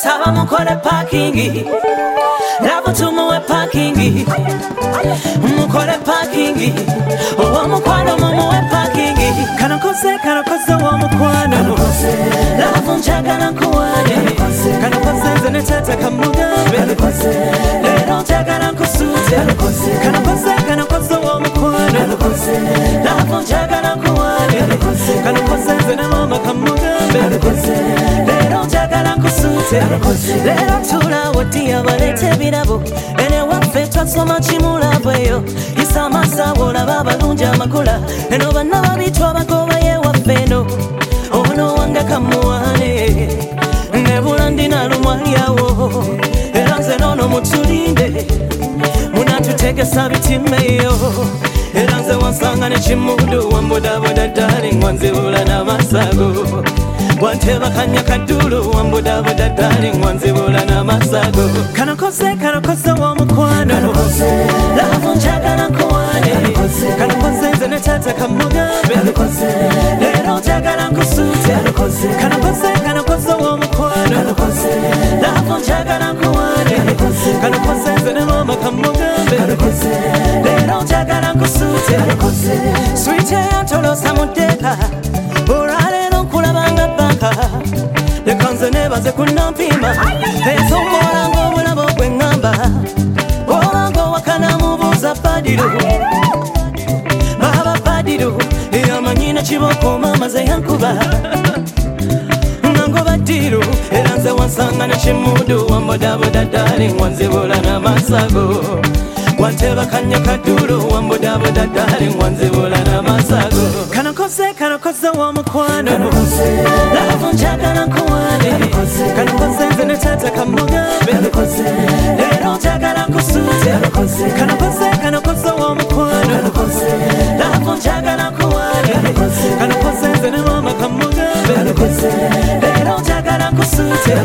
Saba mukole parking, lavo tumuwe parking, mukole parking, owa mukwano mumuwe parking. Kano koze wa mukwano, lavo njagala nkuwane. Kano koze nze ne tata kamugambe, lero njagala nkusute. Kano koze wa mukwano, lavo njagala nkuwane. Kano koze nze ne mama kamugambe, lero njagala nkusute. Lero tula woti abalete ebirabo, ene waffe twasoma kimulabweyo. Yisa amasawo olaba abalungi amakula, eno banna babitwa bagoba yewaffe eno. Ono wange kamuwane, nebula ndina lumwalyawo, era nze nono mutulinde, munatutegesa bitimeyo. Era nze wansanga ne kimudu wambudabuda darling, wanzibula n'amasago. Wanteba kanya kadulu wambudabuda darling, wanzibula n'amasago. Kano koze wa mukwano, lavo njagala nkuwane. Kano koze nze ne tata kamugambe, lero njagala nkusute. Kano koze wa mukwano, lavo njagala nkuwane. Kano koze nze ne mama kamugambe, lero njagala nkusute. Sweet yantolosa mudeka, olwaleero nkulabanga banka. Leka nze nebaze kunampima, ensonga ng'obulabo gwe ŋŋamba. Obanga owakana mubuuza Badiro, baba Badiro, eyamanyi ne kiboko mama ze yankuba. Nango Badiro, era nze wansanga ne kimudu wambudabuda darling, wanzibula n'amasago. Wanteba kanya kadulu wambudabuda darling, wanzibula n'amasago. Kano koze wa mukwano, lavo njagala nkuwane. Kano koze nze ne tata kamugambe, lero njagala nkusute. Kano koze wa mukwano, lavo njagala nkuwane. Kano koze nze ne mama kamugambe, lero njagala nkusute.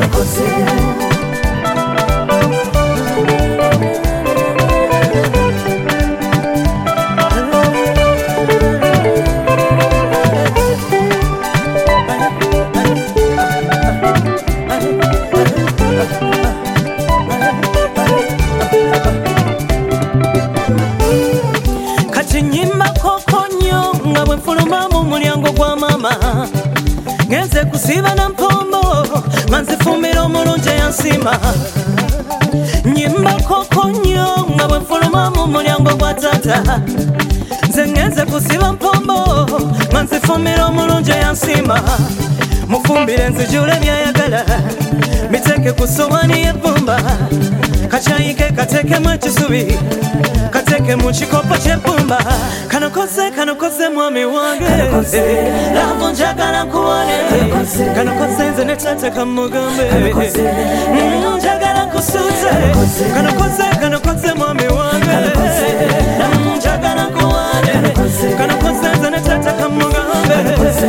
Ngenze kusiba na mpombo, manzifumira omulungi yansima. Nyimba kokonyo nga bwe nfuluma mu mulyango gwa tata. Nze ngenze kusiba mpombo, manzifumira omulungi yansima. Mufumbire nzijule byayagala, biteke ku sowani y'ebbumba. Kachayike katekemu ekisubi, kateke mu kikopo ky'ebbumba. Kano koze mwami wange, lavo njagala nkuwane. Kano koze nze ne tata kamugambe, njagala nkusute. Kano koze mwami wange, njagala nkuwane. Kano koze nze ne tata kamugambe,